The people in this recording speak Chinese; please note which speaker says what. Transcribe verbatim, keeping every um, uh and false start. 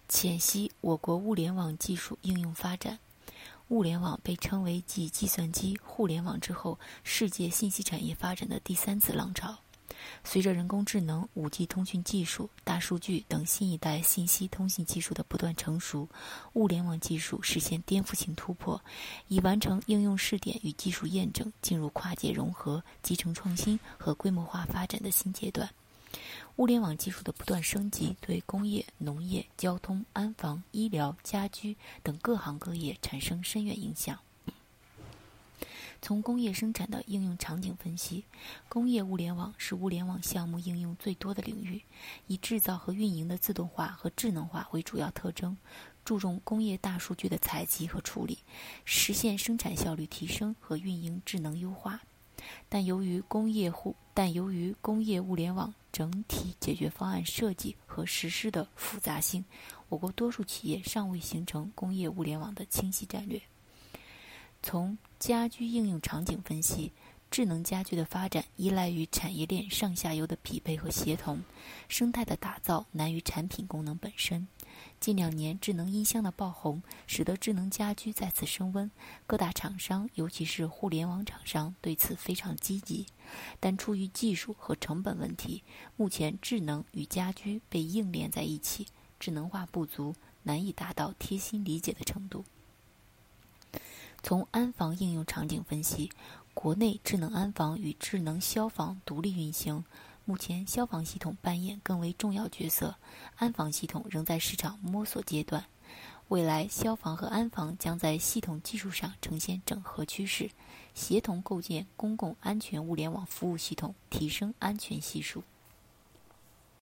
Speaker 1: 浅析我国物联网技术应用发展。物联网被称为继计算机、互联网之后，世界信息产业发展的第三次浪潮。随着人工智能、五 G 通讯技术、大数据等新一代信息通信技术的不断成熟，物联网技术实现颠覆性突破，已完成应用试点与技术验证，进入跨界融合、集成创新和规模化发展的新阶段。物联网技术的不断升级，对工业、农业、交通、安防、医疗、家居等各行各业产生深远影响。从工业生产的应用场景分析，工业物联网是物联网项目应用最多的领域，以制造和运营的自动化和智能化为主要特征，注重工业大数据的采集和处理，实现生产效率提升和运营智能优化。但由于工业互但由于工业物联网整体解决方案设计和实施的复杂性，我国多数企业尚未形成工业物联网的清晰战略。从家居应用场景分析，智能家居的发展依赖于产业链上下游的匹配和协同，生态的打造难于产品功能本身。近两年智能音箱的爆红，使得智能家居再次升温，各大厂商尤其是互联网厂商对此非常积极，但出于技术和成本问题，目前智能与家居被硬连在一起，智能化不足，难以达到贴心理解的程度。从安防应用场景分析，国内智能安防与智能消防独立运行，目前消防系统扮演更为重要角色，安防系统仍在市场摸索阶段。未来消防和安防将在系统技术上呈现整合趋势，协同构建公共安全物联网服务系统，提升安全系数。